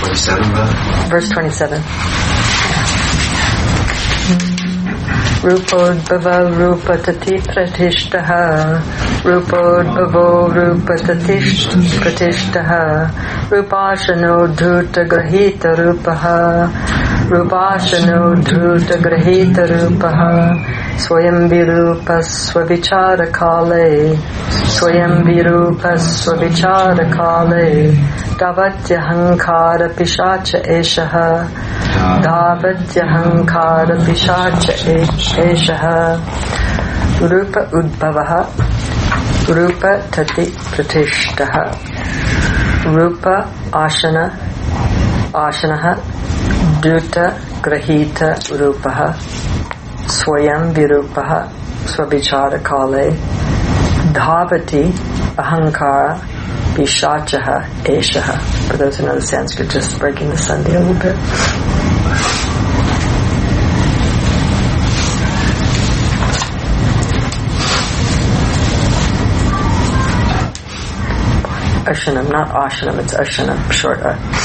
27, brother? Verse 27. Rupodbhava rupatati pratishtaha Rupodbhavo rupatatish pratishtaha Rupashano dhuta grahita rupaha Rupashano dhuta grahita rupaha Swayam virupa swavichara kale Swayam virupa swavichara kale Davatyahankara pishacha eshaha Davatyahankara pishacha eshaha Rupa udbhavaha Rupa tati pratishtaha Rupa ashanaha Duta grahita rupaha Swayam virupaha swavichara kale Dhavati ahankara pishachaha eshaha. For those who know the Sanskrit, just breaking the Sandhi a little bit. Ashanam, not Ashanam, it's Ashanam, short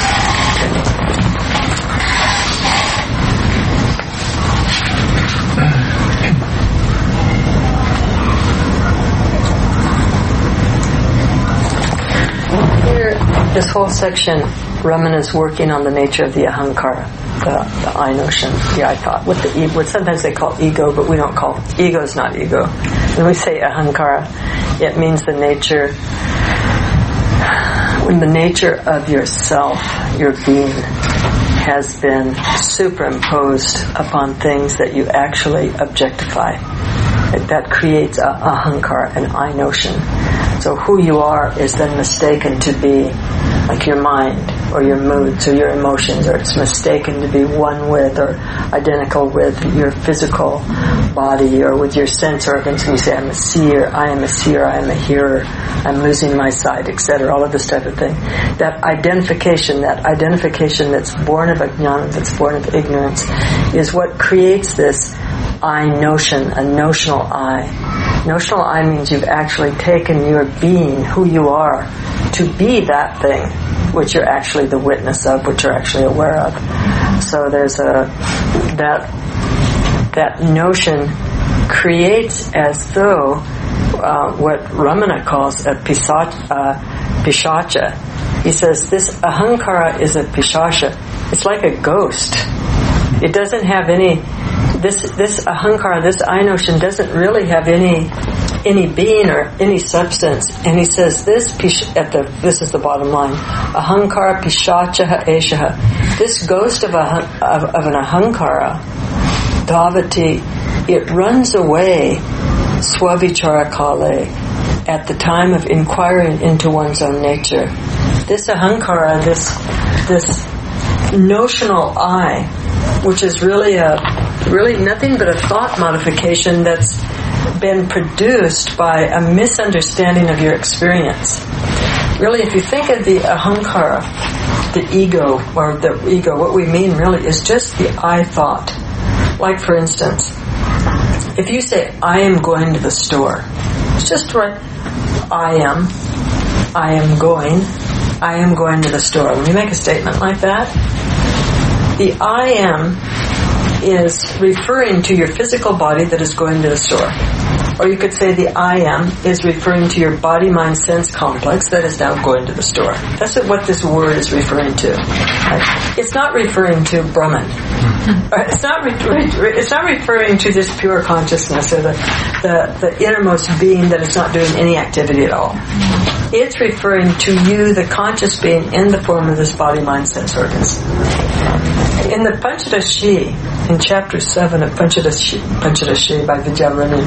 This whole section, Ramana is working on the nature of the ahankara, the I notion, the I thought. What sometimes they call ego, but we don't call ego. Is not ego. When we say ahankara, it means the nature. When the nature of yourself, your being, has been superimposed upon things that you actually objectify, that creates a ahankara, an I notion. So who you are is then mistaken to be like your mind or your moods or your emotions, or it's mistaken to be one with or identical with your physical body or with your sense organs. And you say, I'm a seer, I am a hearer, I'm losing my sight, etc. All of this type of thing. That identification that's born of ajnana, that's born of ignorance, is what creates this I notion, a notional I. Notional I means you've actually taken your being, who you are, to be that thing which you're actually the witness of, which you're actually aware of. So there's that notion creates as though what Ramana calls a pishacha. He says this ahankara is a pishacha. It's like a ghost. It doesn't have any. This ahankara, this I notion, doesn't really have any being or any substance. And he says this is the bottom line. Ahankara pishacha eshaha. This ghost of an ahankara, dhavati, it runs away swavichara kale, at the time of inquiring into one's own nature. This ahankara, this notional I, which is really nothing but a thought modification that's been produced by a misunderstanding of your experience. Really, if you think of the ahankara, the ego, what we mean really is just the I thought. Like, for instance, if you say, I am going to the store, it's just right, I am going to the store. When you make a statement like that, the I am is referring to your physical body that is going to the store. Or you could say the I am is referring to your body-mind-sense complex that is now going to the store. That's what this word is referring to. Right? It's not referring to Brahman. It's not referring to this pure consciousness or the innermost being that is not doing any activity at all. It's referring to you, the conscious being, in the form of this body-mind-sense organs. In the Panchadashi, in chapter 7 of Panchadashi by Vidyarani,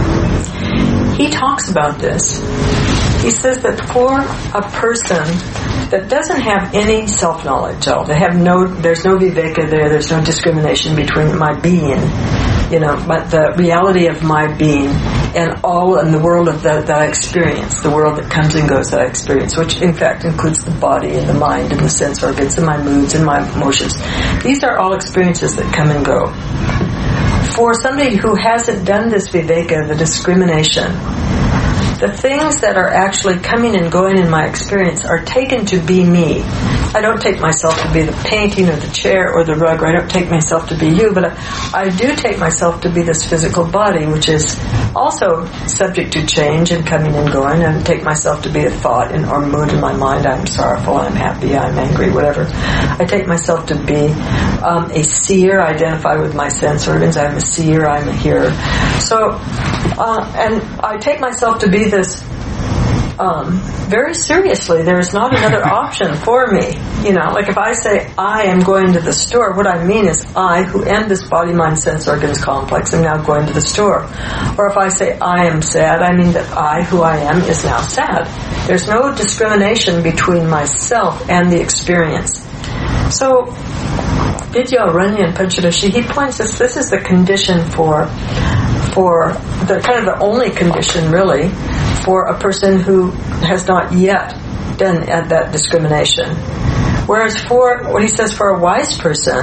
he talks about this. He says that for a person that doesn't have any self-knowledge, there's no viveka there's no discrimination between my being, but the reality of my being and the world that I experience, the world that comes and goes that I experience, which in fact includes the body and the mind and the sense organs and my moods and my emotions. These are all experiences that come and go. For somebody who hasn't done this viveka, the discrimination, the things that are actually coming and going in my experience are taken to be me. I don't take myself to be the painting or the chair or the rug, or I don't take myself to be you, but I do take myself to be this physical body, which is also subject to change and coming and going, and take myself to be a thought or mood in my mind. I'm sorrowful, I'm happy, I'm angry, whatever. I take myself to be a seer, identify with my sense organs. I'm a seer, I'm a hearer. So, and I take myself to be this very seriously. There's not another option for me. Like if I say I am going to the store, what I mean is I, who am this body, mind, sense organs complex, am now going to the store. Or if I say I am sad, I mean that I, who I am, is now sad. There's no discrimination between myself and the experience. So Vidyaranya Panchadashi, he points us, this is the condition for the kind of the only condition really for a person who has not yet done that discrimination. Whereas for what he says for a wise person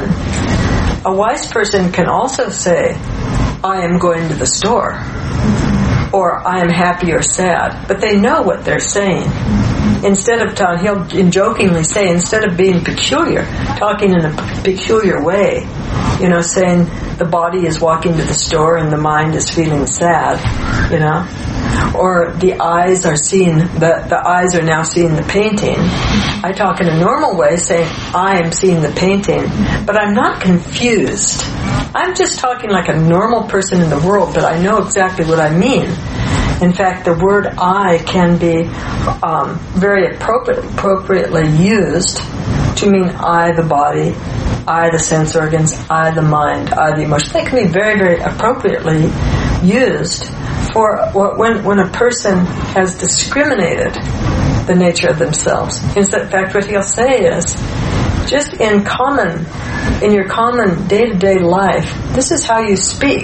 can also say, I am going to the store, or I am happy or sad, but they know what they're saying. Instead of he'll jokingly say, instead of being peculiar, talking in a peculiar way, saying the body is walking to the store and the mind is feeling sad, or the eyes are seeing the eyes are now seeing the painting. I talk in a normal way, saying I am seeing the painting, but I'm not confused. I'm just talking like a normal person in the world, but I know exactly what I mean. In fact, the word I can be very appropriately used to mean I, the body, I, the sense organs, I, the mind, I, the emotion. They can be very, very appropriately used for when a person has discriminated the nature of themselves. In fact, what he'll say is, just in your common day-to-day life, this is how you speak.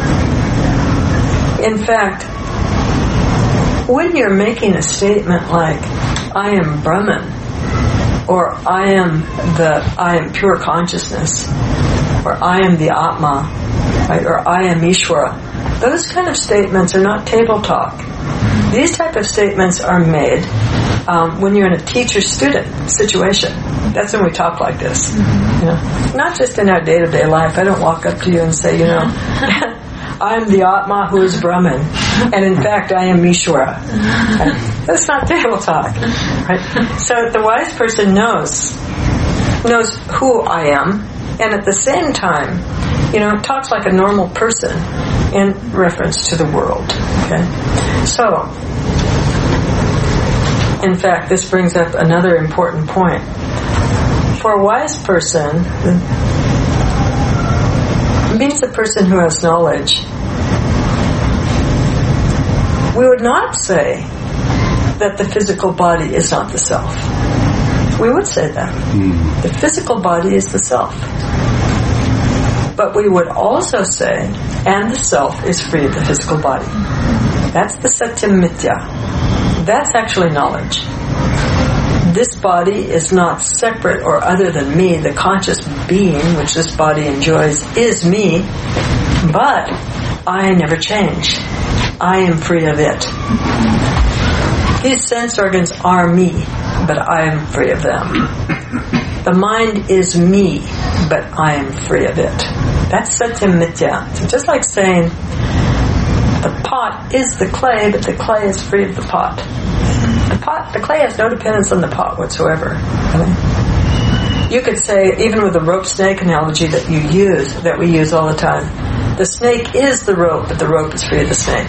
In fact, when you're making a statement like, I am Brahman, or I am pure consciousness, or I am the Atma, right? Or I am Ishvara, those kind of statements are not table talk. These type of statements are made when you're in a teacher-student situation. That's when we talk like this. Not just in our day-to-day life. I don't walk up to you and say, I am the Atma who is Brahman, and in fact I am Ishvara. Right? That's not table talk. Right? So the wise person knows who I am, and at the same time, talks like a normal person in reference to the world. Okay? So, in fact, this brings up another important point. For a wise person, it means the person who has knowledge. We would not say that the physical body is not the self. We would say that. The physical body is the self. But we would also say, and the self is free of the physical body. That's the Satyam Mithya. That's actually knowledge. This body is not separate or other than me. The conscious being, which this body enjoys, is me, but I never change. I am free of it. These sense organs are me, but I am free of them. The mind is me, but I am free of it. That's Satyam Mithya. So just like saying, the pot is the clay, but the clay is free of the pot. The clay has no dependence on the pot whatsoever. You could say, even with the rope snake analogy that we use all the time, the snake is the rope, but the rope is free of the snake.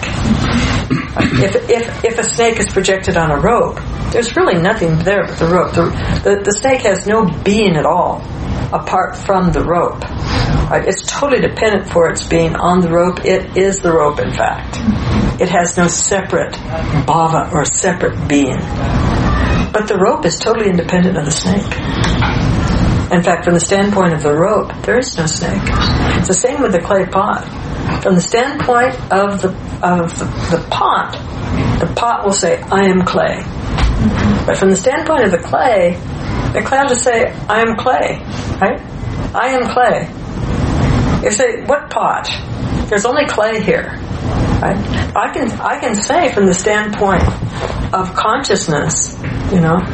If a snake is projected on a rope, there's really nothing there but the rope. The snake has no being at all apart from the rope. It's totally dependent for its being on the rope. It is the rope, in fact. It has no separate bhava or separate being. But the rope is totally independent of the snake. In fact, from the standpoint of the rope, there is no snake. It's the same with the clay pot. From the standpoint of the pot will say, I am clay. But from the standpoint of the clay will just say, I am clay. Right? I am clay. You say, what pot? There's only clay here. Right? I can say from the standpoint of consciousness,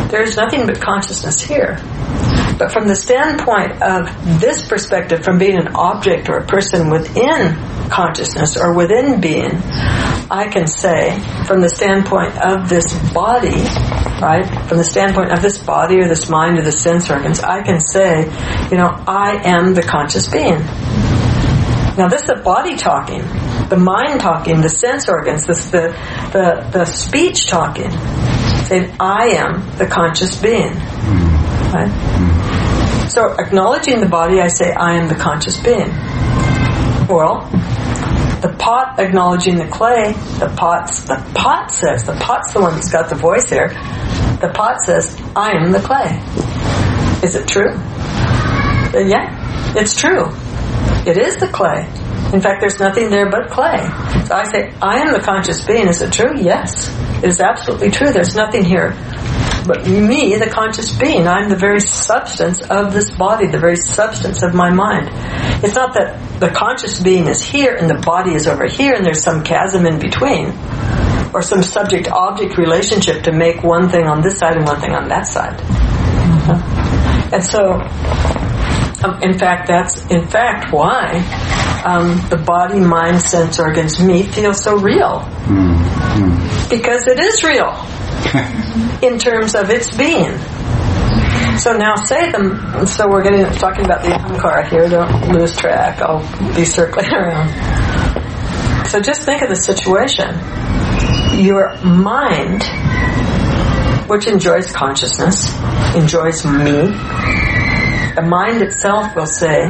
There is nothing but consciousness here. But from the standpoint of this perspective, from being an object or a person within consciousness or within being, I can say, from the standpoint of this body, right, from the standpoint of this body or this mind or the sense organs, I can say, I am the conscious being. Now this is the body talking, the mind talking, the sense organs, the speech talking, saying, I am the conscious being. Right? So acknowledging the body, I say, I am the conscious being. Well, the pot acknowledging the clay, the pot says, the pot's the one that's got the voice here, the pot says, I am the clay. Is it true? Yeah, it's true. It is the clay. In fact, there's nothing there but clay. So I say, I am the conscious being. Is it true? Yes. It is absolutely true. There's nothing here but me, the conscious being. I'm the very substance of this body, the very substance of my mind. It's not that the conscious being is here and the body is over here and there's some chasm in between, or some subject-object relationship to make one thing on this side and one thing on that side. And so, in fact, that's why the body, mind, sense organs, me feel so real. Because it is real in terms of its being. So now so we're talking about the ahankara here, don't lose track, I'll be circling around. So just think of the situation. Your mind, which enjoys consciousness, enjoys me, the mind itself will say,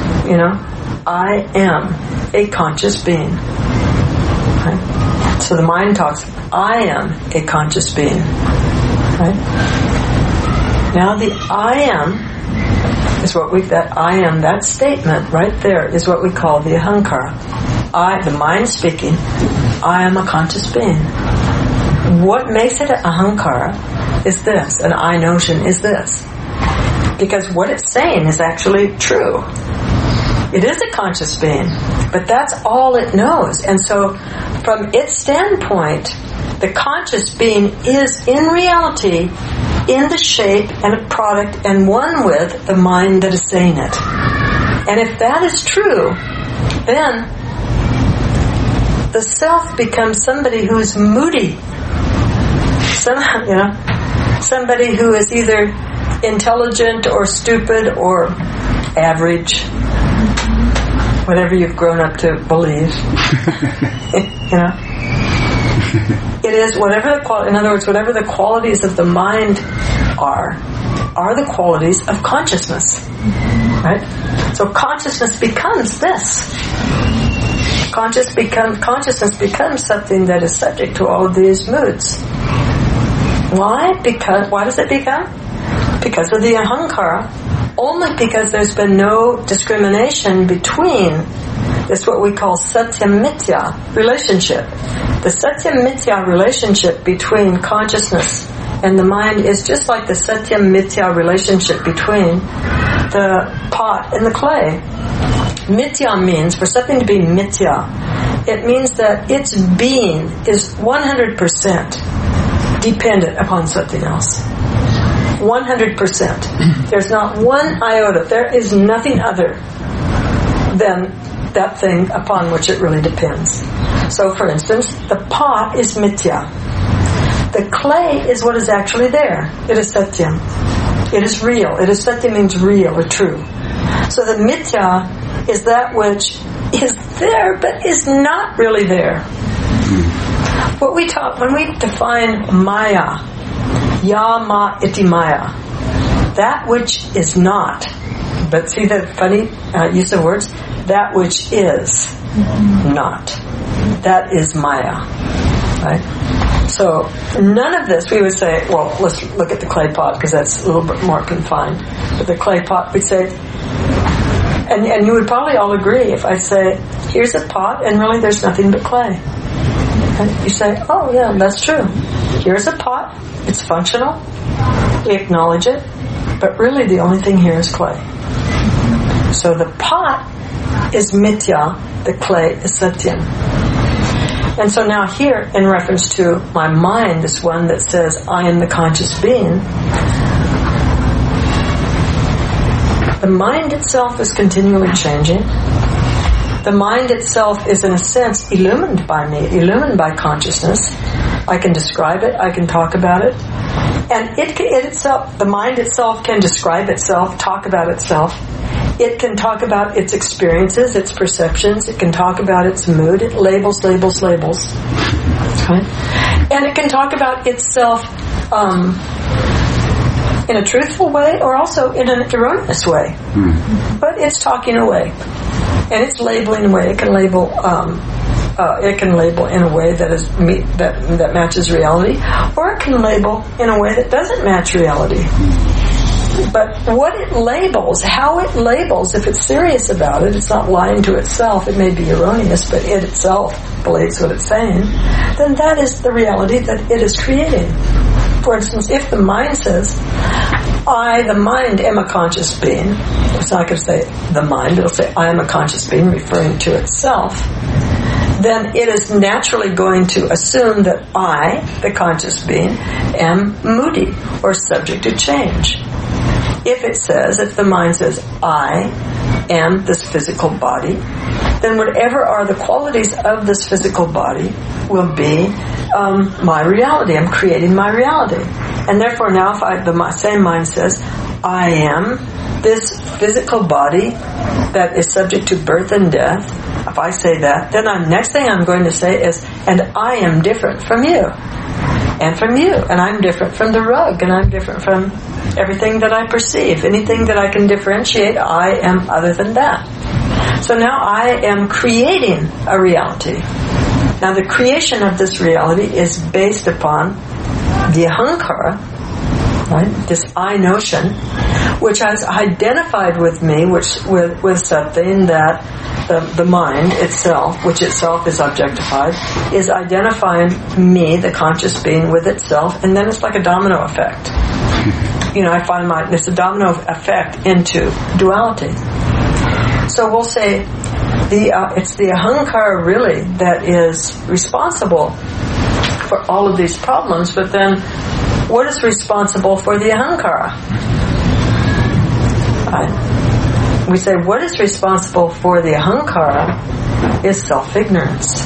I am a conscious being. Right? So the mind talks, I am a conscious being. Right? Now the I am is that statement right there is what we call the ahankara. The mind speaking, I am a conscious being. What makes it an ahankara is this, an I notion is this. Because what it's saying is actually true. It is a conscious being, but that's all it knows. And so, from its standpoint, the conscious being is in reality in the shape and a product and one with the mind that is saying it. And if that is true, then the self becomes somebody who is moody. Somebody who is either intelligent or stupid or average, whatever you've grown up to believe. It is whatever in other words, whatever the qualities of the mind are the qualities of consciousness. Right? So consciousness becomes this. Consciousness becomes something that is subject to all of these moods. Why? Why does it become? Because of the ahankara, only because there's been no discrimination between this what we call satyam-mithya relationship. The satyam-mithya relationship between consciousness and the mind is just like the satyam-mithya relationship between the pot and the clay. Mithya means, for something to be mithya, it means that its being is 100% dependent upon something else. 100%. There's not one iota. There is nothing other than that thing upon which it really depends. So, for instance, the pot is mithya. The clay is what is actually there. It is satyam. It is real. Satyam means real or true. So the mithya is that which is there but is not really there. When we define maya, ya ma iti maya, that which is not, but see the funny use of words, that which is not, that is maya, right? So none of this, we would say, well, let's look at the clay pot because that's a little bit more confined. But the clay pot, we'd say, and you would probably all agree if I say, here's a pot and really there's nothing but clay. And you say, oh yeah, that's true. Here's a pot, it's functional, we acknowledge it, but really the only thing here is clay. So the pot is mithya, the clay is satyam. And so now here, in reference to my mind, this one that says, I am the conscious being, the mind itself is continually changing. The mind itself is, in a sense, illumined by me, illumined by consciousness. I can describe it, I can talk about it. And it itself, the mind itself can describe itself, talk about itself. It can talk about its experiences, its perceptions. It can talk about its mood. It labels. Okay? And it can talk about itself in a truthful way or also in an erroneous way. But it's talking away. And it's labeling away. It can label in a way that matches reality, or it can label in a way that doesn't match reality. But what it labels, how it labels, if it's serious about it, it's not lying to itself. It may be erroneous, but it itself believes what it's saying. Then that is the reality that it is creating. For instance, if the mind says, I, the mind, am a conscious being, it's not going to say the mind, it'll say I am a conscious being, referring to itself, then it is naturally going to assume that I, the conscious being, am moody or subject to change. If the mind says, I am this physical body, then whatever are the qualities of this physical body will be my reality. I'm creating my reality. And therefore now if the same mind says, I am this physical body that is subject to birth and death, if I say that, then the next thing I'm going to say is, and I am different from you. And from you. And I'm different from the rug. And I'm different from everything that I perceive. Anything that I can differentiate, I am other than that. So now I am creating a reality. Now the creation of this reality is based upon the ahankara, right? This I notion, which has identified with me, with something that the mind itself, which itself is objectified, is identifying me, the conscious being, with itself, and then it's like a domino effect. I find there's a domino effect into duality. So we'll say it's the ahankara really that is responsible for all of these problems, but then what is responsible for the ahankara? Right? We say what is responsible for the ahankara is self-ignorance.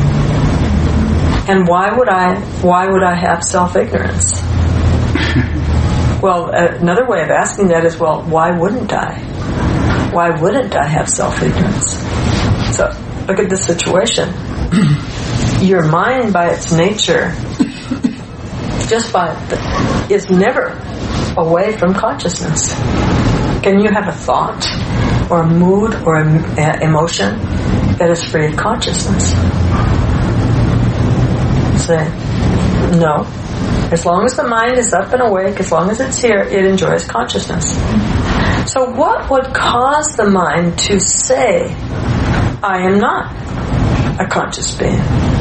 And why would I have self-ignorance? Well, another way of asking that is, well, why wouldn't I? Why wouldn't I have self-ignorance? So, look at this situation. Your mind, by its nature, is never away from consciousness. Can you have a thought, or a mood, or an emotion that is free of consciousness? Say, no. As long as the mind is up and awake, as long as it's here, it enjoys consciousness. So what would cause the mind to say, I am not a conscious being?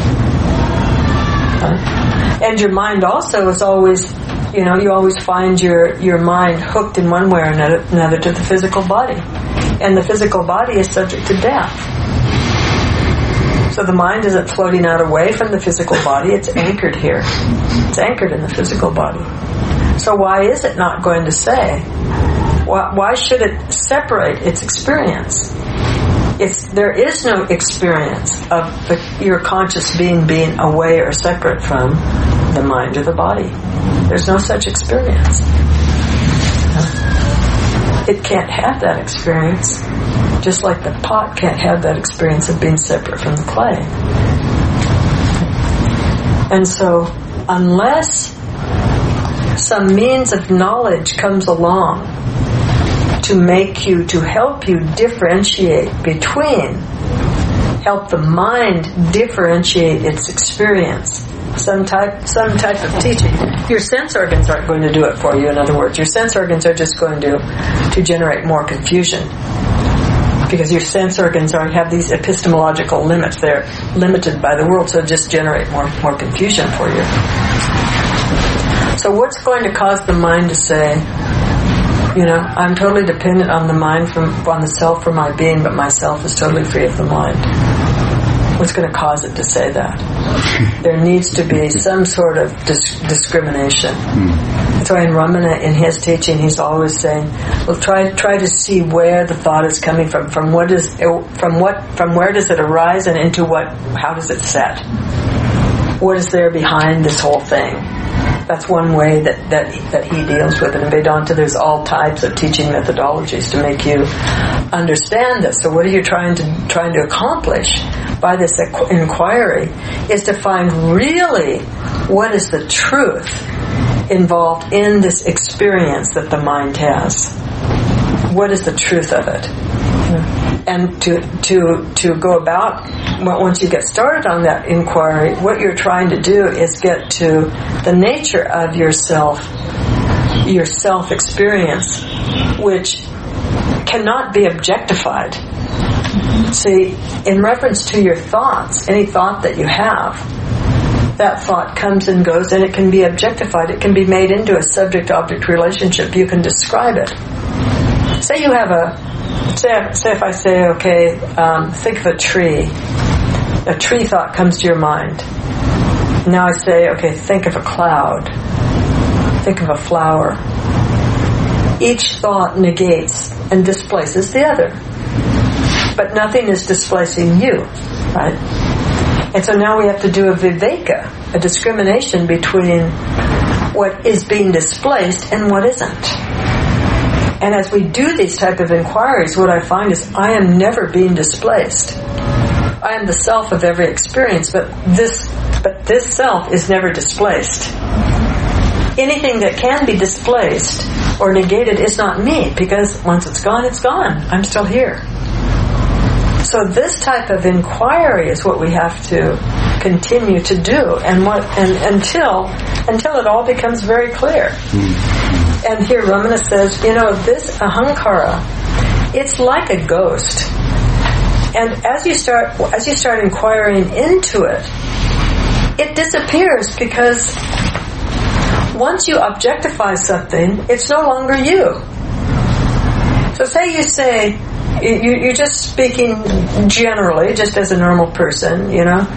And your mind also is always, you always find your mind hooked in one way or another to the physical body. And the physical body is subject to death. So the mind isn't floating out away from the physical body, it's anchored here. It's anchored in the physical body. So why is it not going to say? Why should it separate its experience? There is no experience of your conscious being away or separate from the mind or the body. There's no such experience. It can't have that experience, just like the pot can't have that experience of being separate from the clay. And so, unless some means of knowledge comes along to help you differentiate between, help the mind differentiate its experience, some type of teaching. Your sense organs aren't going to do it for you. In other words, your sense organs are just going to generate more confusion, because your sense organs have these epistemological limits. They're limited by the world, so just generate more confusion for you. So what's going to cause the mind to say, I'm totally dependent on the mind on the self for my being, but myself is totally free of the mind? What's going to cause it to say that? There needs to be some sort of discrimination. That's why in Ramana, in his teaching, he's always saying, well, try to see where the thought is coming from. From where does it arise, and into what? How does it set? What is there behind this whole thing? That's one way that he deals with it. In Vedanta, there's all types of teaching methodologies to make you understand this. So what are you trying to accomplish by this inquiry? Is to find really what is the truth involved in this experience that the mind has. What is the truth of it? And to go about, once you get started on that inquiry, what you're trying to do is get to the nature of yourself, your self-experience, which cannot be objectified. See, in reference to your thoughts, any thought that you have, that thought comes and goes, and it can be objectified. It can be made into a subject-object relationship. You can describe it. Say you have say if I say, okay, think of a tree. A tree thought comes to your mind. Now I say, okay, think of a cloud. Think of a flower. Each thought negates and displaces the other. But nothing is displacing you, right? And so now we have to do a viveka, a discrimination between what is being displaced and what isn't. And as we do these type of inquiries, what I find is I am never being displaced. I am the self of every experience, but this self is never displaced. Anything that can be displaced or negated is not me, because once it's gone, it's gone. I'm still here. So this type of inquiry is what we have to continue to do, and until it all becomes very clear. And here Ramana says, this ahankara, it's like a ghost. And as you start inquiring into it, it disappears, because once you objectify something, it's no longer you. So say you're just speaking generally, just as a normal person,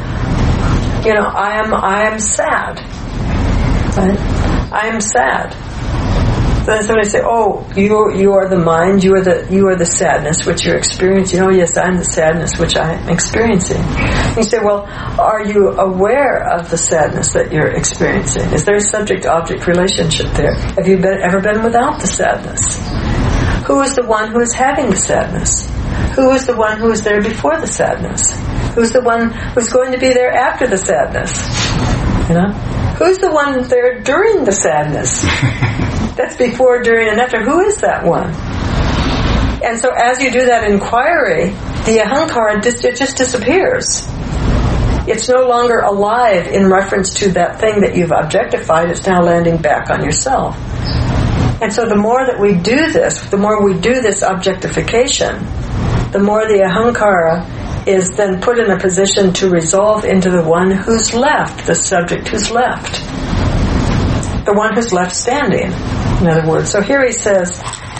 I am sad. Right? I am sad. So then somebody say, "Oh, you are the mind. You are the sadness which you're experiencing." Oh, yes, I'm the sadness which I am experiencing. And you say, "Well, are you aware of the sadness that you're experiencing? Is there a subject-object relationship there? Have you ever been without the sadness? Who is the one who is having the sadness? Who is the one who is there before the sadness? Who's the one who's going to be there after the sadness? Who's the one there during the sadness? That's before, during, and after. Who is that one?" And so as you do that inquiry, the ahankara just disappears. It's no longer alive in reference to that thing that you've objectified. It's now landing back on yourself. And so the more that we do this, the more we do this objectification, the more the ahankara is then put in a position to resolve into the one who's left, the subject who's left. The one who's left standing, in other words. So here he says,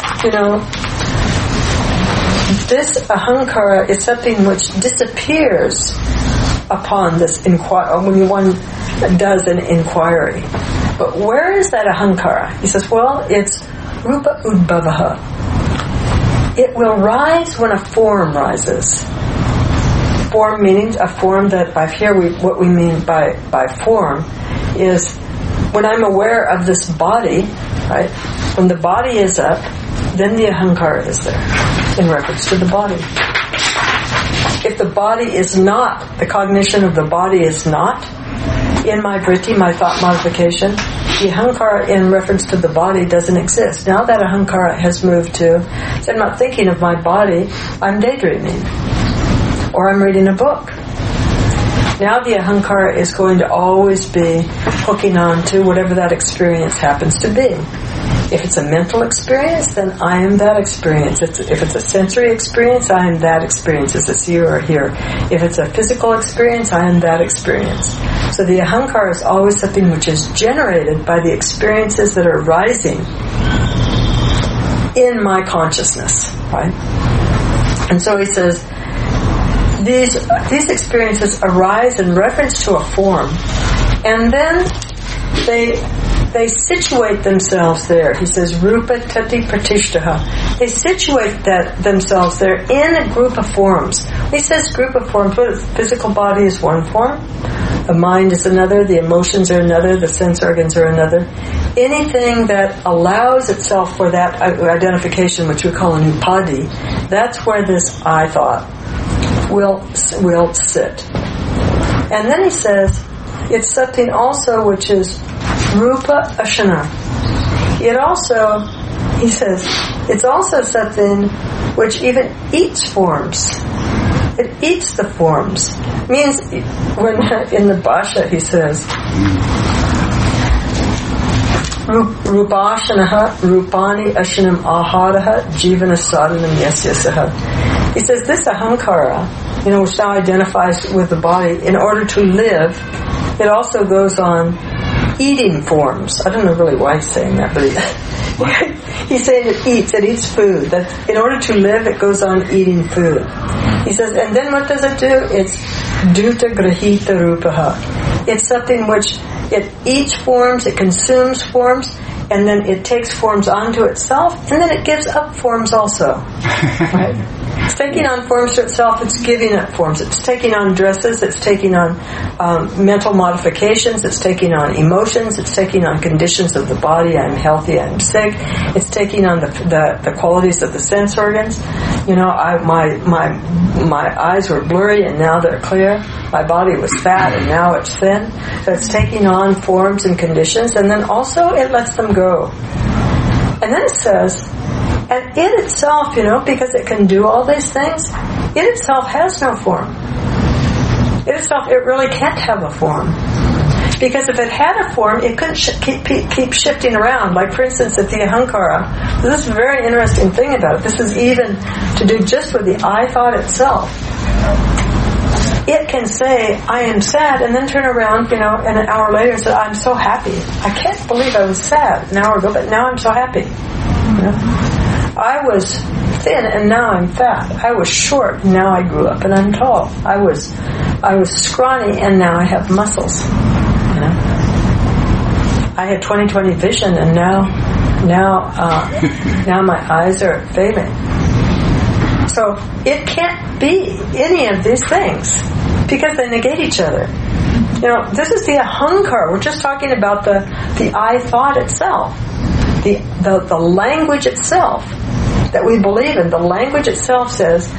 this ahankara is something which disappears upon this when one does an inquiry. But where is that ahankara? He says, well, it's rupa udbhavaha. It will rise when a form rises. Form meaning a form that, what we mean by form is when I'm aware of this body, right? When the body is up, then the ahankara is there in reference to the body. If the body is not, the cognition of the body is not in my vritti, my thought modification, the ahankara in reference to the body doesn't exist. Now that ahankara has moved to, so I'm not thinking of my body, I'm daydreaming. Or I'm reading a book. Now the ahankara is going to always be hooking on to whatever that experience happens to be. If it's a mental experience, then I am that experience. If it's a sensory experience, I am that experience. It's a seer or hearer. If it's a physical experience, I am that experience. So the ahankara is always something which is generated by the experiences that are rising in my consciousness, right? And so he says, these experiences arise in reference to a form, and then they situate themselves there. He says, Rupa Tati Pratishtaha. They situate themselves there in a group of forms. He says group of forms. The physical body is one form. The mind is another. The emotions are another. The sense organs are another. Anything that allows itself for that identification, which we call an upadi, that's where this I thought will sit. And then he says, it's something also which is Rupa Ashana. It also, he says, it's also something which even eats forms. It eats the forms. Means, when in the Bhasha he says, Rupashanaha, Rupani Ashanam Aharaha, Jivana Sadhanam Yasyasaha. He says, this ahankara, which now identifies with the body, in order to live, it also goes on eating forms. I don't know really why he's saying that, but he's saying it eats food. That in order to live, it goes on eating food. He says, and then what does it do? It's duta grahita rupaha. It's something which it eats forms, it consumes forms, and then it takes forms onto itself, and then it gives up forms also. Right? It's taking on forms to itself, it's giving up forms. It's taking on dresses, it's taking on mental modifications, it's taking on emotions, it's taking on conditions of the body. I'm healthy, I'm sick. It's taking on the qualities of the sense organs. My eyes were blurry and now they're clear. My body was fat and now it's thin. So it's taking on forms and conditions, and then also it lets them go. And then it says, and it itself, because it can do all these things, it itself has no form. It really can't have a form. Because if it had a form, it couldn't keep shifting around. Like, for instance, at the ahankara, this is a very interesting thing about it. This is even to do just with the I thought itself. It can say, I am sad, and then turn around, and an hour later and say, I'm so happy. I can't believe I was sad an hour ago, but now I'm so happy. I was thin and now I'm fat. I was short and now I grew up and I'm tall. I was scrawny and now I have muscles. I had 20/20 vision and now my eyes are failing. So it can't be any of these things because they negate each other. This is the ahankara. We're just talking about the I thought itself, the language itself that we believe in. The language itself says,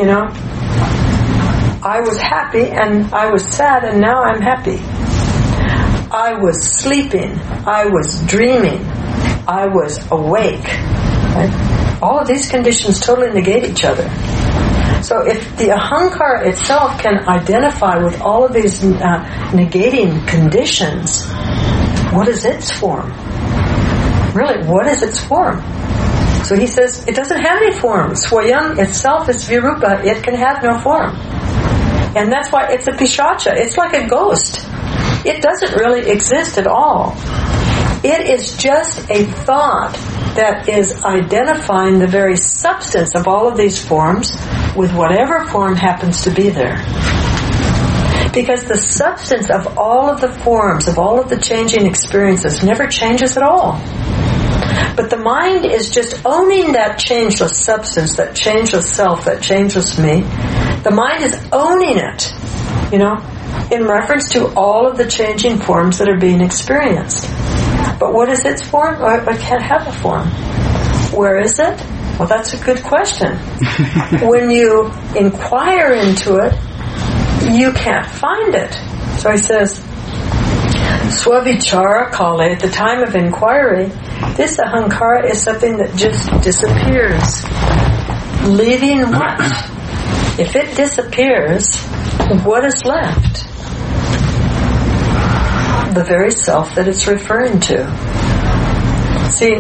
I was happy and I was sad and now I'm happy. I was sleeping. I was dreaming. I was awake. Right? All of these conditions totally negate each other. So if the ahankara itself can identify with all of these negating conditions, what is its form? Really, what is its form? So he says, it doesn't have any form. Swayam itself is virupa. It can have no form. And that's why it's a pishacha. It's like a ghost. It doesn't really exist at all. It is just a thought that is identifying the very substance of all of these forms with whatever form happens to be there. Because the substance of all of the forms, of all of the changing experiences, never changes at all. But the mind is just owning that changeless substance, that changeless self, that changeless me. The mind is owning it, in reference to all of the changing forms that are being experienced. But what is its form? Well, it can't have a form. Where is it? Well, that's a good question. When you inquire into it, you can't find it. So he says, Swavichara kale, at the time of inquiry, this ahankara is something that just disappears. Leaving what? If it disappears, what is left? The very self that it's referring to. See,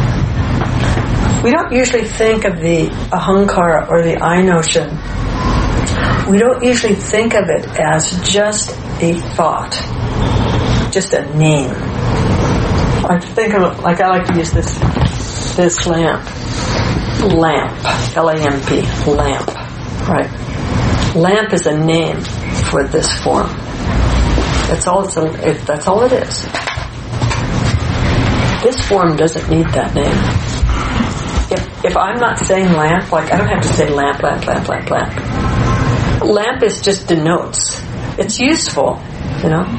we don't usually think of the ahankara or the I notion. We don't usually think of it as just a thought, just a name. I think of it like I like to use this lamp, L-A-M-P, lamp, right? Lamp is a name for this form. That's all it is. This form doesn't need that name. If I'm not saying lamp, like I don't have to say lamp. Lamp is just denotes. It's useful, you know.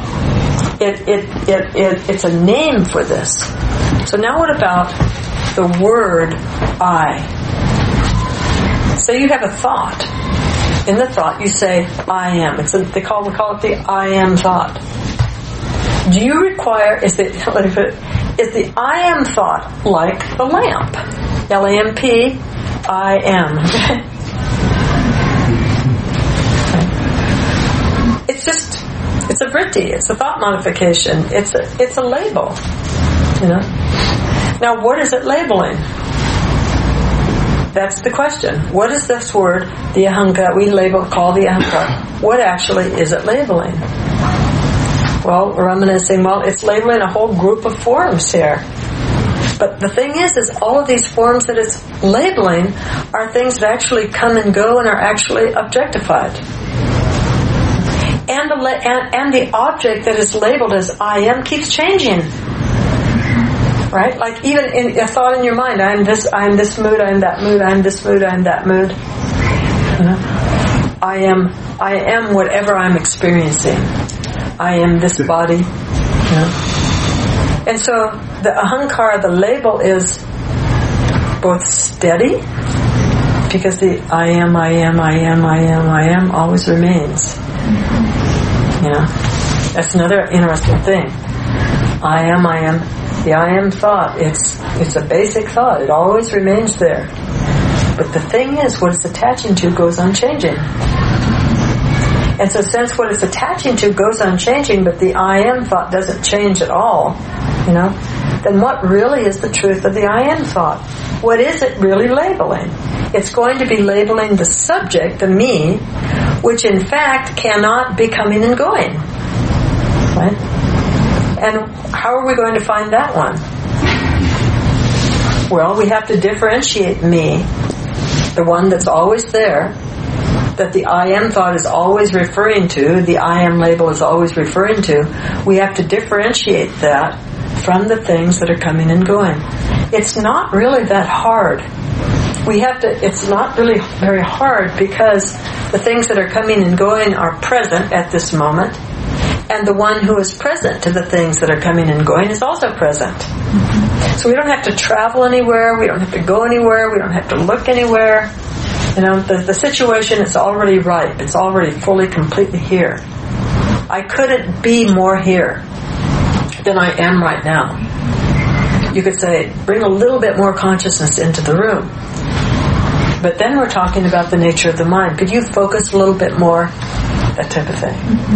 It's a name for this. So now what about the word I? So you have a thought. In the thought you say I am. We call it the I am thought. Do you require is the I am thought like the lamp? L-A-M-P, I am. It's a vritti, it's a thought modification, it's a label. You know? Now what is it labeling? That's the question. What is this word, the ahankara, call the ahankara? What actually is it labeling? Well, Ramana is saying, it's labeling a whole group of forms here. But the thing is all of these forms that it's labeling are things that actually come and go and are actually objectified. And the object that is labeled as I am keeps changing. Right? Like even in a thought in your mind, I am this mood, I am that mood, I am this mood, I am that mood. I am whatever I'm experiencing. I am this body. And so the ahankara, the label, is both steady, because the I am always remains. That's another interesting thing. I am. The I am thought, it's a basic thought. It always remains there. But the thing is, what it's attaching to goes unchanging. And so since what it's attaching to goes unchanging, but the I am thought doesn't change at all, then what really is the truth of the I am thought? What is it really labeling? It's going to be labeling the subject, the me, which in fact cannot be coming and going. Right? And how are we going to find that one? Well, we have to differentiate me, the one that's always there, that the I am thought is always referring to, the I am label is always referring to. We have to differentiate that from the things that are coming and going. It's not really that hard. It's not really very hard, because the things that are coming and going are present at this moment, and the one who is present to the things that are coming and going is also present. So we don't have to travel anywhere, we don't have to go anywhere, we don't have to look anywhere. The situation is already ripe, it's already fully, completely here. I couldn't be more here than I am right now. You could say, bring a little bit more consciousness into the room. But then we're talking about the nature of the mind. Could you focus a little bit more? That type of thing.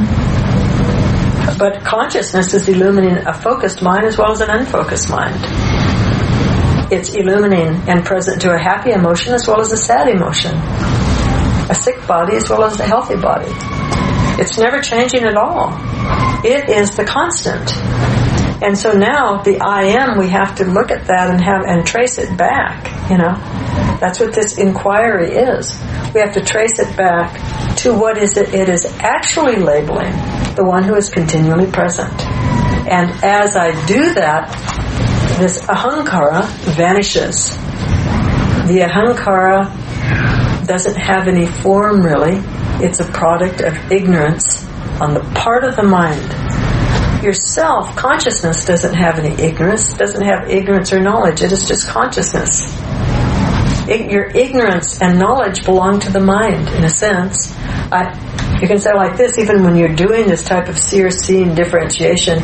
But consciousness is illuminating a focused mind as well as an unfocused mind. It's illuminating and present to a happy emotion as well as a sad emotion. A sick body as well as a healthy body. It's never changing at all. It is the constant. And so now the I am, we have to look at that and trace it back. That's what this inquiry is. We have to trace it back to what is it is actually labeling, the one who is continually present. And as I do that, this ahankara vanishes. The ahankara doesn't have any form really. It's a product of ignorance on the part of the mind. Yourself, consciousness, doesn't have any ignorance, doesn't have ignorance or knowledge. It is just consciousness. Your ignorance and knowledge belong to the mind, in a sense. You can say like this, even when you're doing this type of seeing differentiation,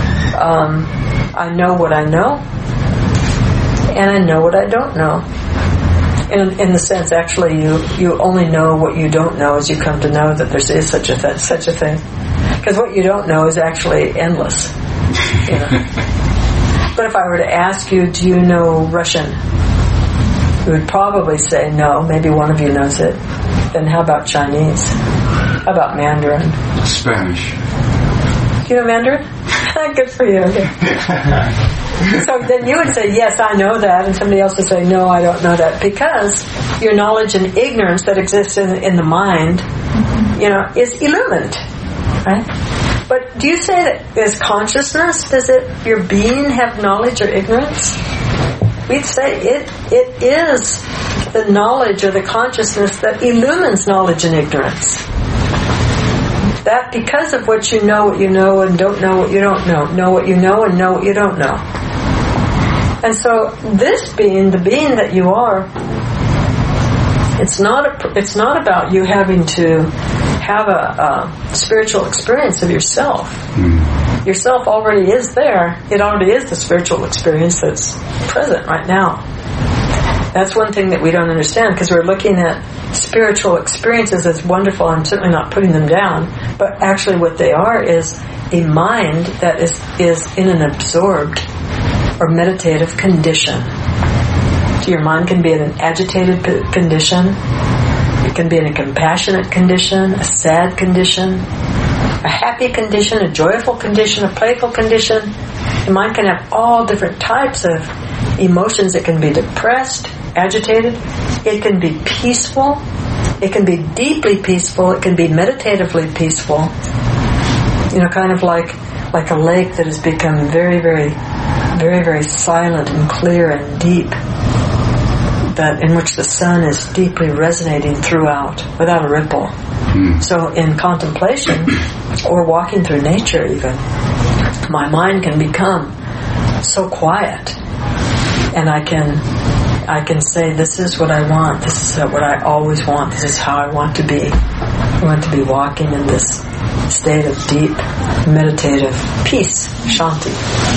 I know what I know, and I know what I don't know. In the sense, actually, you only know what you don't know as you come to know that there is such a thing. Because what you don't know is actually endless. But if I were to ask you, do you know Russian? You would probably say no. Maybe one of you knows it. Then how about Chinese? How about Mandarin? Spanish. Do you know Mandarin? Good for you. Okay. So then you would say, yes, I know that, and somebody else would say, no, I don't know that, because your knowledge and ignorance that exists in the mind is illumined, right? But do you say that is consciousness? Does your being have knowledge or ignorance? We'd say it is the knowledge or the consciousness that illumines knowledge and ignorance. That because of what you know and don't know what you don't know what you know and know what you don't know. And so this being, the being that you are, it's not about you having to have a spiritual experience of yourself. Yourself already is there. It already is the spiritual experience that's present right now. That's one thing that we don't understand, because we're looking at spiritual experiences as wonderful. I'm certainly not putting them down, but actually what they are is a mind that is in an absorbed or meditative condition. So your mind can be in an agitated condition, it can be in a compassionate condition, a sad condition, a happy condition, a joyful condition, a playful condition. Your mind can have all different types of emotions. It can be depressed, agitated. It can be peaceful. It can be deeply peaceful. It can be meditatively peaceful. Kind of like a lake that has become very, very, very, very silent and clear and deep, that in which the sun is deeply resonating throughout without a ripple. So in contemplation or walking through nature even, my mind can become so quiet, and I can say, this is what I want, this is what I always want, this is how I want to be. I want to be walking in this state of deep meditative peace, shanti.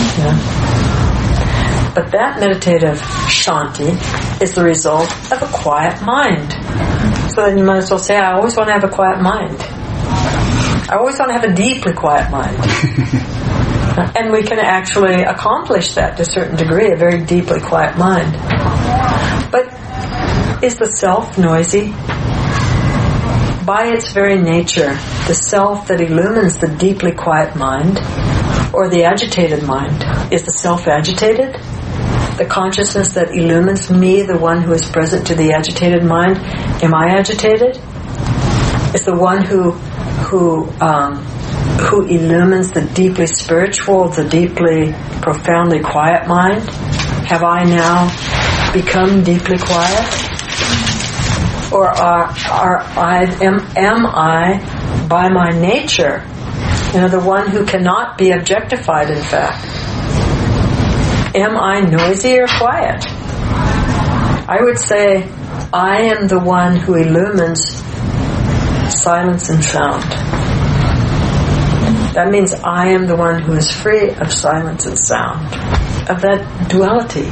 But that meditative shanti is the result of a quiet mind. So then you might as well say, I always want to have a quiet mind. I always want to have a deeply quiet mind. And we can actually accomplish that to a certain degree, a very deeply quiet mind. But is the self noisy? By its very nature, the self that illumines the deeply quiet mind, or the agitated mind, is the self agitated? The consciousness that illumines me, the one who is present to the agitated mind, am I agitated? Is the one who illumines the deeply spiritual, the deeply, profoundly quiet mind? Have I now become deeply quiet? Or am I, by my nature, the one who cannot be objectified, in fact? Am I noisy or quiet? I would say I am the one who illumines silence and sound. That means I am the one who is free of silence and sound, of that duality.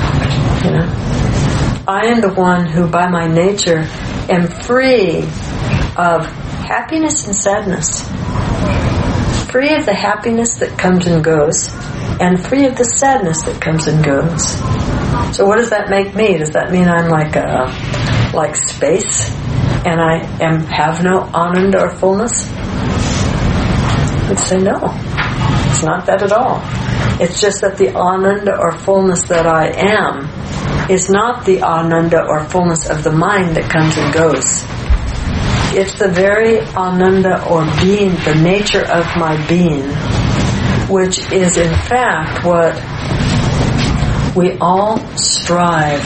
I am the one who, by my nature, am free of happiness and sadness, free of the happiness that comes and goes, and free of the sadness that comes and goes. So what does that make me? Does that mean I'm like space, and I have no ananda or fullness? I'd say no. It's not that at all. It's just that the ananda or fullness that I am is not the ananda or fullness of the mind that comes and goes. It's the very ananda or being, the nature of my being, which is in fact what we all strive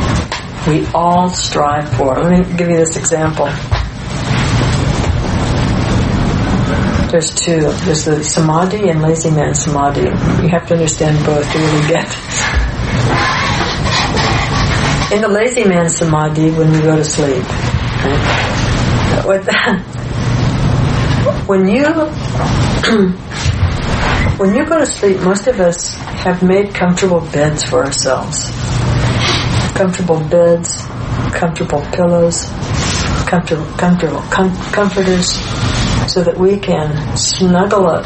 for. Let me give you this example. There's two. There's the samadhi and lazy man samadhi. You have to understand both to really get. In the lazy man samadhi, when we go to sleep, right? When you go to sleep, most of us have made comfortable beds for ourselves. Comfortable beds, comfortable pillows, comfortable comforters, so that we can snuggle up,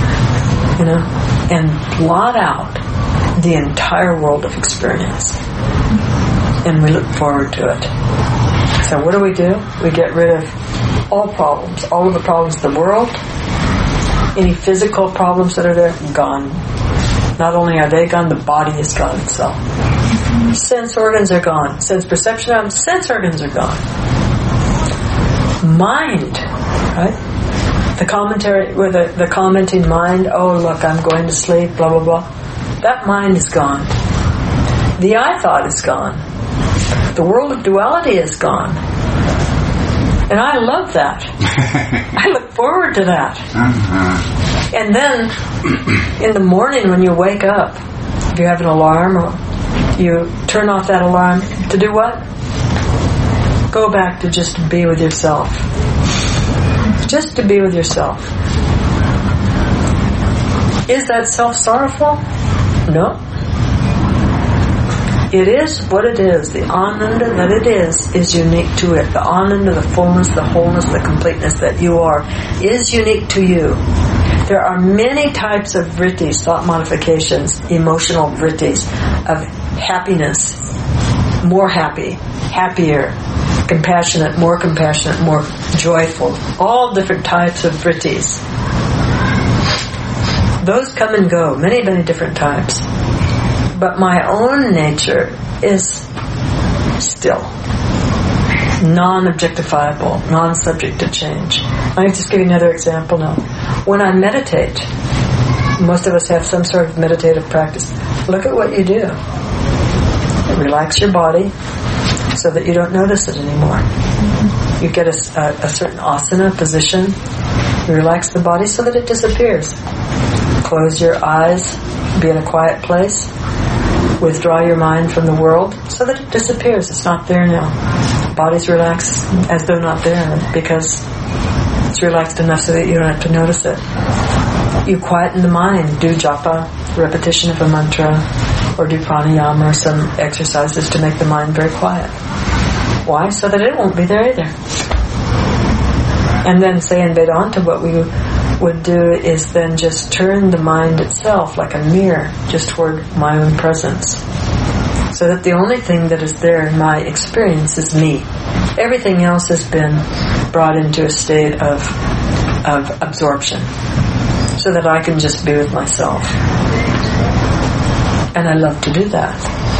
and blot out the entire world of experience. And we look forward to it. So what do? We get rid of all problems, all of the problems of the world. Any physical problems that are there, gone. Not only are they gone, the body is gone itself. Sense organs are gone. Sense perception, sense organs are gone. mind, right? The commentary, where the commenting mind, oh look, I'm going to sleep, blah, blah, blah. That mind is gone. The I thought is gone. The world of duality is gone. And I love that. I look forward to that. And then, in the morning when you wake up, if you have an alarm, or you turn off that alarm, to do what? Go back to just be with yourself. Just to be with yourself. Is that self-sorrowful? No. It is what it is. The ananda that it is unique to it. The ananda, the fullness, the wholeness, the completeness that you are is unique to you. There are many types of vrittis, thought modifications, emotional vrittis, of happiness, more happy, happier, compassionate, more joyful. All different types of vrittis. Those come and go, many, many different types. But my own nature is still non-objectifiable, non-subject to change. I'll just give you another example now. When I meditate, most of us have some sort of meditative practice. Look at what you do. Relax your body so that you don't notice it anymore. You get a certain asana position. You relax the body so that it disappears. Close your eyes. Be in a quiet place. Withdraw your mind from the world so that it disappears. It's not there now. Body's relaxed as though not there because it's relaxed enough so that you don't have to notice it. You quieten the mind. Do japa, repetition of a mantra, or do pranayama or some exercises to make the mind very quiet. Why? So that it won't be there either. And then, say in Vedanta, what we would do is then just turn the mind itself like a mirror just toward my own presence. So that the only thing that is there in my experience is me. Everything else has been brought into a state of absorption. So that I can just be with myself. And I love to do that.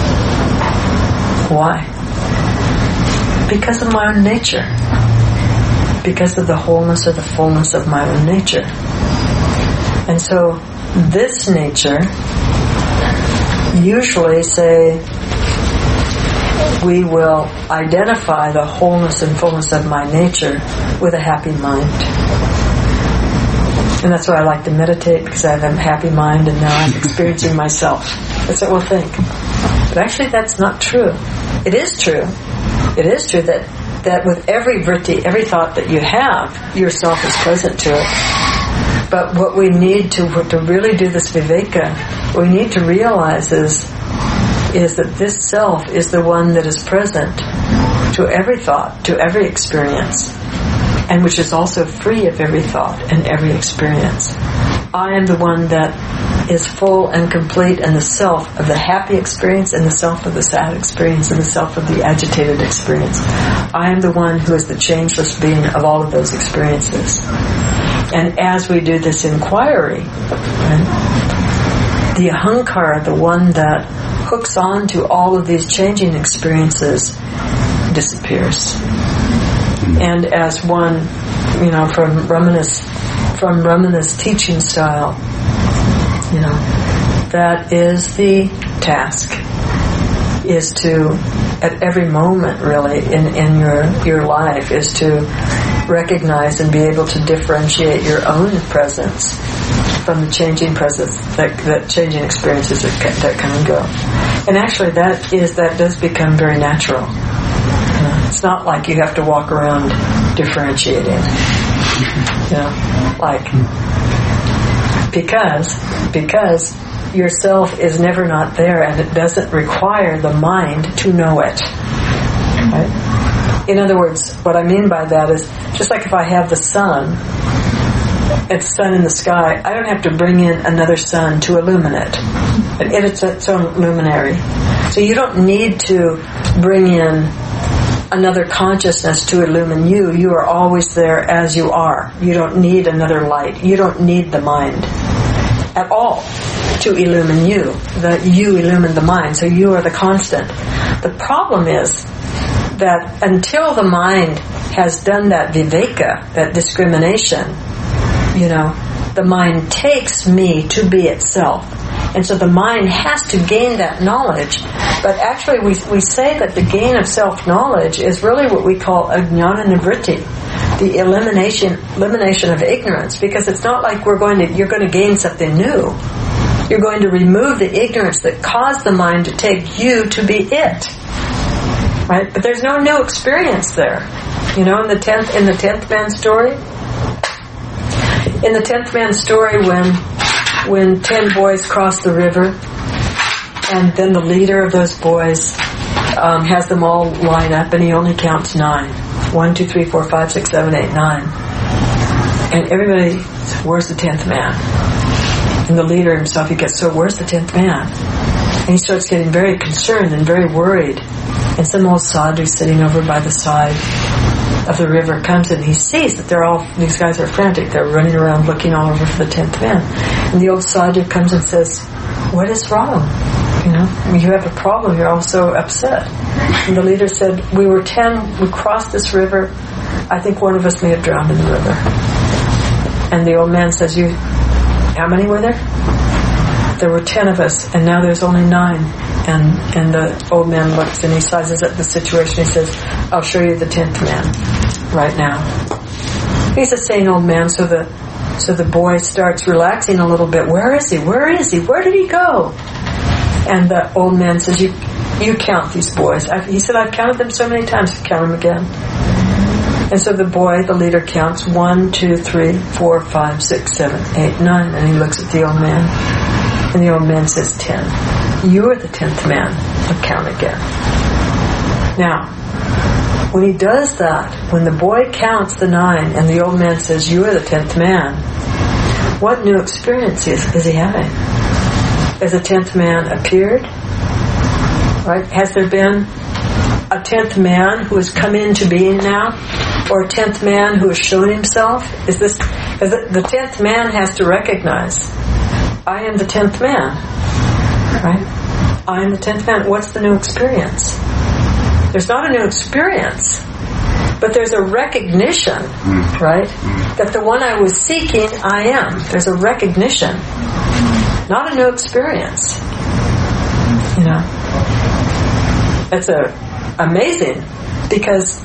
Why? Because of my own nature. Because of the wholeness or the fullness of my own nature. And so this nature, usually say, we will identify the wholeness and fullness of my nature with a happy mind. And that's why I like to meditate, because I have a happy mind and now I'm experiencing myself. That's what we'll think. But actually that's not true. It is true. It is true that with every vritti, every thought that you have, yourself is present to it. But what we need to really do this viveka, what we need to realize is that this self is the one that is present to every thought, to every experience, and which is also free of every thought and every experience. I am the one that is full and complete, and the self of the happy experience and the self of the sad experience and the self of the agitated experience. I am the one who is the changeless being of all of those experiences. And as we do this inquiry, right, the ahankara, the one that hooks on to all of these changing experiences, disappears. And as one, from Ramana's teaching style, that is the task, is to, at every moment really in your life, is to recognize and be able to differentiate your own presence from the changing presence, that changing experiences that come and go. And actually that does become very natural. It's not like you have to walk around differentiating. Because yourself is never not there, and it doesn't require the mind to know it. Right? In other words, what I mean by that is, just like if I have the sun, it's sun in the sky, I don't have to bring in another sun to illuminate. It's its own luminary. So you don't need to bring in another consciousness to illumine you. You are always there as you are. You don't need another light. You don't need the mind at all to illumine you. That you illumine the mind, so you are the constant. The problem is that until the mind has done that viveka, that discrimination, the mind takes me to be itself. And so the mind has to gain that knowledge. But actually we say that the gain of self-knowledge is really what we call ajnana nivritti, the elimination of ignorance, because it's not like you're going to gain something new. You're going to remove the ignorance that caused the mind to take you to be it. Right? But there's no new experience there. In the 10th man story, when 10 boys cross the river, and then the leader of those boys has them all line up, and he only counts 9. 1, 2, 3, 4, 5, 6, 7, 8, 9. And everybody says, where's the 10th man? And the leader himself, he gets, so where's the 10th man? And he starts getting very concerned and very worried. And some old sadhu sitting over by the side of the river comes and he sees that these guys are frantic. They're running around looking all over for the 10th man. And the old sadhu comes and says, what is wrong? You have a problem. You're all so upset. And the leader said, we were 10. We crossed this river. I think one of us may have drowned in the river. And the old man says, how many were there? There were 10 of us, and now there's only 9. And the old man looks and he sizes up the situation. He says, I'll show you the 10th man right now. He's a sane old man, so the boy starts relaxing a little bit. Where is he? Where is he? Where did he go? And the old man says, you count these boys. He said, I've counted them so many times, count them again. And so the leader counts 1, 2, 3, 4, 5, 6, 7, 8, 9. And he looks at the old man. And the old man says, 10. You are the 10th man. I'll count again. Now, when he does that, when the boy counts the 9 and the old man says, you are the 10th man, what new experience is he having? Has the 10th man appeared? Right? Has there been a 10th man who has come into being now? Or a 10th man who has shown himself? Because the 10th man has to recognize, I am the 10th man. Right? I am the 10th man. What's the new experience? There's not a new experience, but there's a recognition, right? That the one I was seeking, I am. There's a recognition. Not a new experience. It's amazing because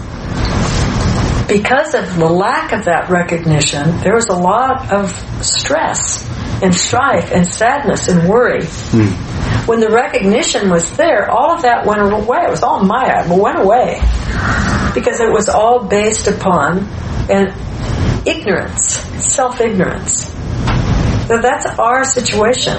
of the lack of that recognition, there was a lot of stress and strife and sadness and worry. When the recognition was there, all of that went away. It was all Maya. It went away because it was all based upon ignorance, self-ignorance. So that's our situation.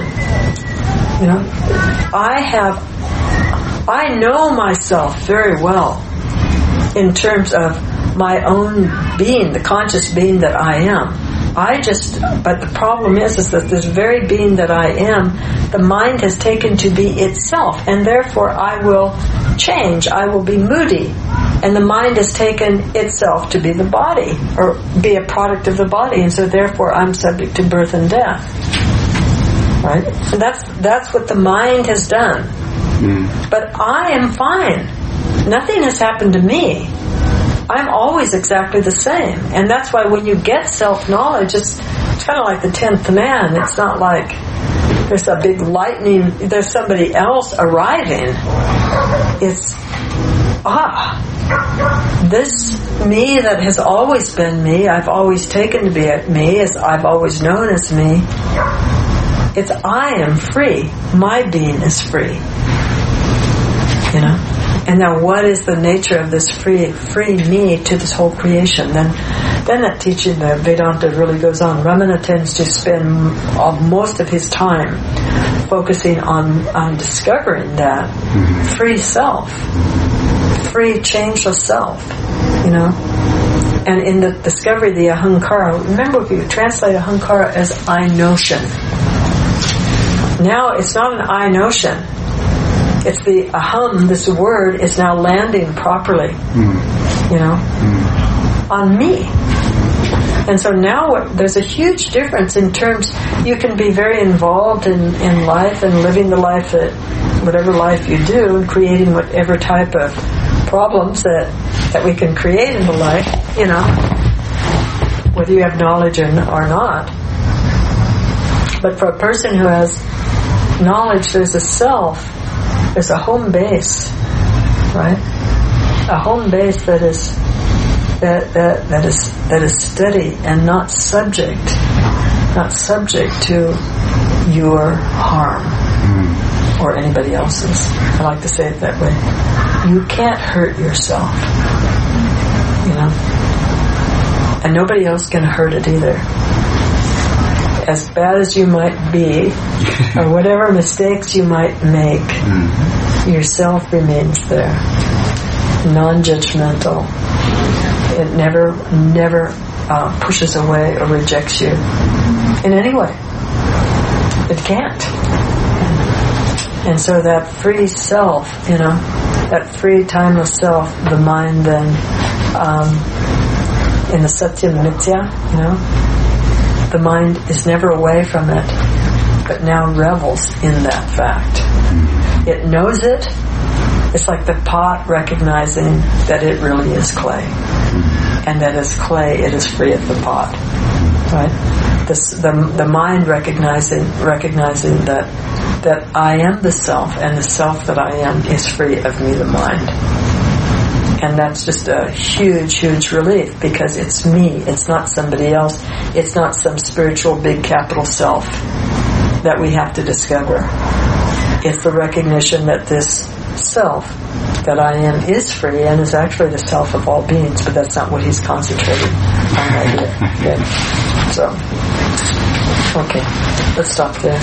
I know myself very well in terms of my own being, the conscious being that I am. But the problem is that this very being that I am, the mind has taken to be itself, and therefore I will change, I will be moody, and the mind has taken itself to be the body, or be a product of the body, and so therefore I'm subject to birth and death. Right? So that's what the mind has done. But I am fine. Nothing has happened to me. I'm always exactly the same. And that's why when you get self-knowledge, it's kind of like the 10th man. It's not like there's a big lightning, there's somebody else arriving. It's, this me that has always been me, I've always taken to be me, as I've always known as me. It's I am free. My being is free. And now what is the nature of this free me to this whole creation? Then that teaching, the Vedanta, really goes on. Ramana tends to spend most of his time focusing on discovering that free self, free changeless self, And in the discovery of the ahankara, remember if you translate ahankara as I notion. Now it's not an I notion. It's the aham, this word, is now landing properly, on me. And so now there's a huge difference in terms, you can be very involved in life and living the life that, whatever life you do, and creating whatever type of problems that that we can create in the life, whether you have knowledge or not. But for a person who has knowledge, there's a self, there's a home base, right? A home base that is steady and not subject to your harm or anybody else's. I like to say it that way. You can't hurt yourself, and nobody else can hurt it either. As bad as you might be, or whatever mistakes you might make, yourself remains there, non-judgmental. It never pushes away or rejects you in any way. It can't. And so that free self, that free timeless self, the mind then, in the Satya Mithya, the mind is never away from it, but now revels in that fact. It knows it. It's like the pot recognizing that it really is clay. And that as clay, it is free of the pot. Right? The mind recognizing that I am the self, and the self that I am is free of me, the mind. And that's just a huge, huge relief, because it's me. It's not somebody else. It's not some spiritual big capital self that we have to discover. It's the recognition that this self that I am is free and is actually the self of all beings, but that's not what he's concentrating on right here. Okay. So, okay, let's stop there.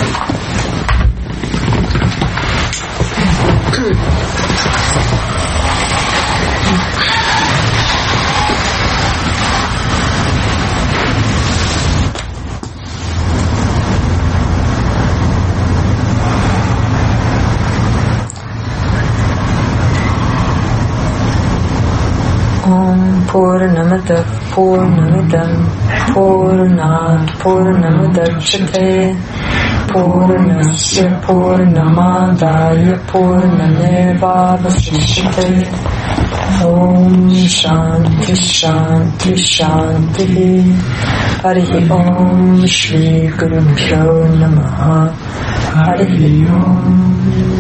Purnamata Purnamidam Purnat Purnamudachyate Purnasya Purnamadaya Purnamevavasishyate. Om Shanti Shanti Shanti. Hari Om Shri Guru Pyo Namaha. Hari Om.